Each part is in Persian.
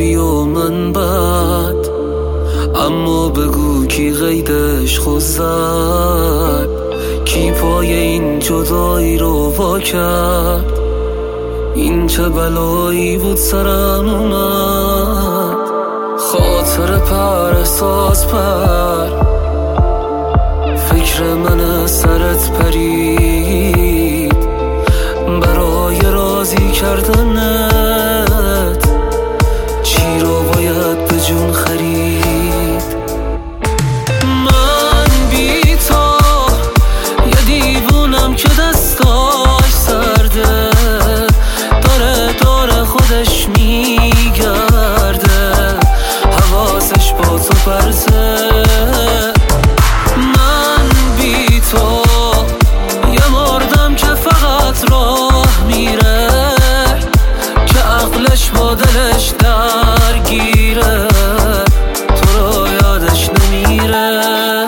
خوبی و من بد، اما بگو کی قیدش خود زد، کی پای این جدایی رو وا کرد. این چه بلایی بود سرم اومد، خاطر پر احساس پر، فکر من سرت پرید برای راضی کردنت، چی رو باید به جون خرید. من بی تو یه دیوونم که دستاش سرده، داره داره خودش میگرده، حواسش با تو پرته. من بی تو یه مردم که فقط راه میره، که عقلش با دلش درگیره، تو رو یادش نمیره.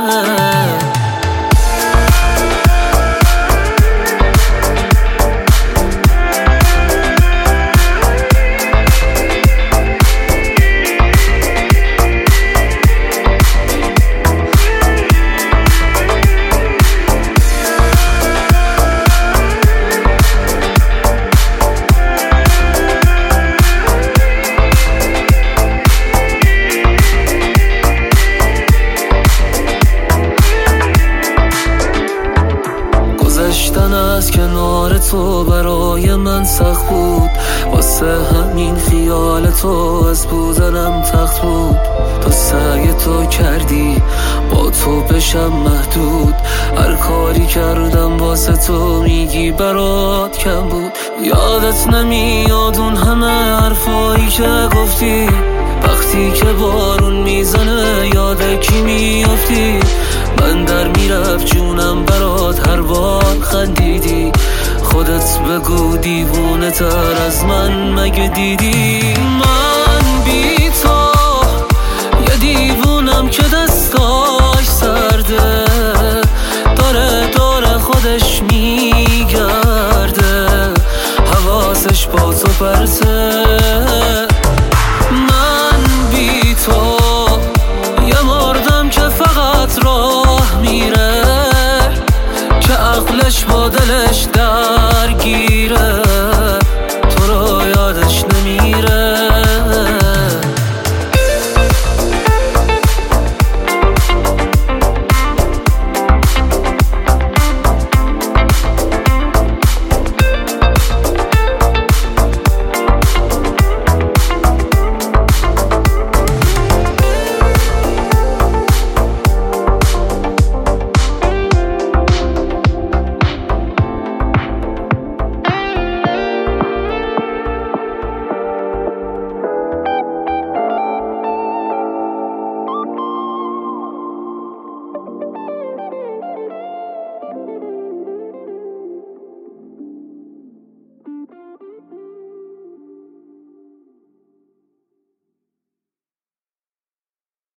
گذشتن از کنار تو برای من سخت بود، واسه همین خیال تو از بودنم تخت بود. تو سعی تو کردی با تو بشم محدود، هر کاری کردم واسه تو میگی برات کم بود. یادت نمیاد اون همه حرفایی که گفتی، وقتی که بارون میزنه یاد کی میافتی. من در میرفت جونم برات هر بار خندیدی، خودت بگو دیوونه تر از من مگه دیدی. من بی تو یه دیوونم که دستاش سرده، داره داره خودش میگرده، حواسش با تو پرته. من بی تو یه مردم که فقط راه میره، که عقلش با دلش درگیره،